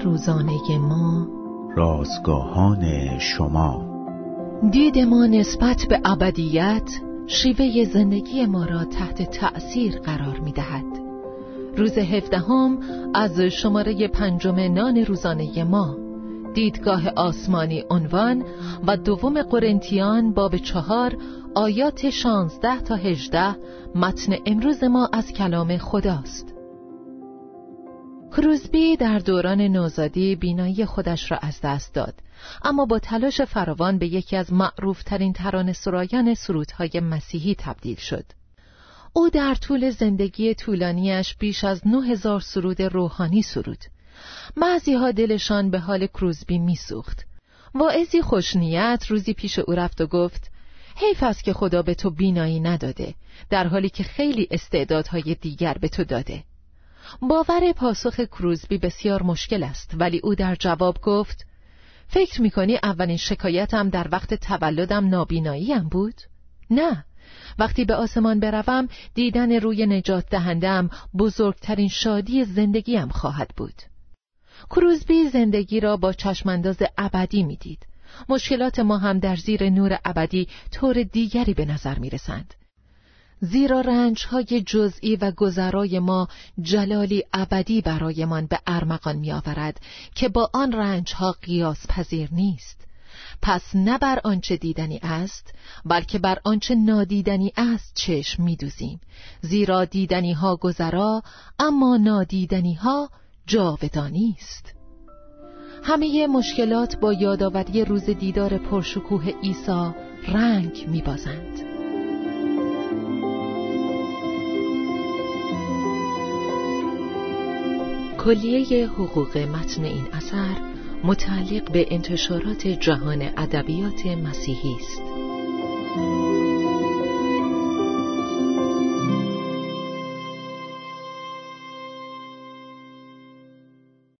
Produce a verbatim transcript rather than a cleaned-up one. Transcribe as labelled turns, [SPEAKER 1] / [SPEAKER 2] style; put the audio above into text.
[SPEAKER 1] روزانه ما،
[SPEAKER 2] رازگاهان شما.
[SPEAKER 1] دید ما نسبت به ابدیت شیوه زندگی ما را تحت تأثیر قرار می دهد. روز هفدهم از شماره پنجم نان روزانه ما، دیدگاه آسمانی عنوان و دوم قرنتیان باب چهار آیات شانزده تا هجده متن امروز ما از کلام خداست. کروزبی در دوران نوزادی بینایی خودش را از دست داد، اما با تلاش فراوان به یکی از معروف‌ترین ترانه‌سرایان سرودهای مسیحی تبدیل شد. او در طول زندگی طولانیش بیش از نه هزار سرود روحانی سرود. بعضی‌ها دلشان به حال کروزبی می‌سوخت. واعظی خوشنیت روزی پیش او رفت و گفت: حیف است که خدا به تو بینایی نداده، در حالی که خیلی استعدادهای دیگر به تو داده. باور پاسخ کروزبی بسیار مشکل است، ولی او در جواب گفت: فکر می‌کنی اولین شکایتم در وقت تولدم نابیناییم بود؟ نه، وقتی به آسمان بروم دیدن روی نجات دهندم بزرگترین شادی زندگیم خواهد بود. کروزبی زندگی را با چشمانداز ابدی می‌دید. مشکلات ما هم در زیر نور ابدی طور دیگری به نظر می‌رسند. زیرا رنج‌های جزئی و گذرای ما جلالی ابدی برایمان به ارمغان می‌آورد که با آن رنج‌ها قیاس پذیر نیست. پس نه بر آنچه دیدنی است، بلکه بر آنچه نادیدنی است چشم می‌دوزیم، زیرا دیدنی‌ها گذرا، اما نادیدنی‌ها جاودانی است. همه مشکلات با یادآوری روز دیدار پرشکوه عیسی رنگ می‌بازند. کلیه حقوق متن این اثر متعلق به انتشارات جهان ادبیات مسیحی است.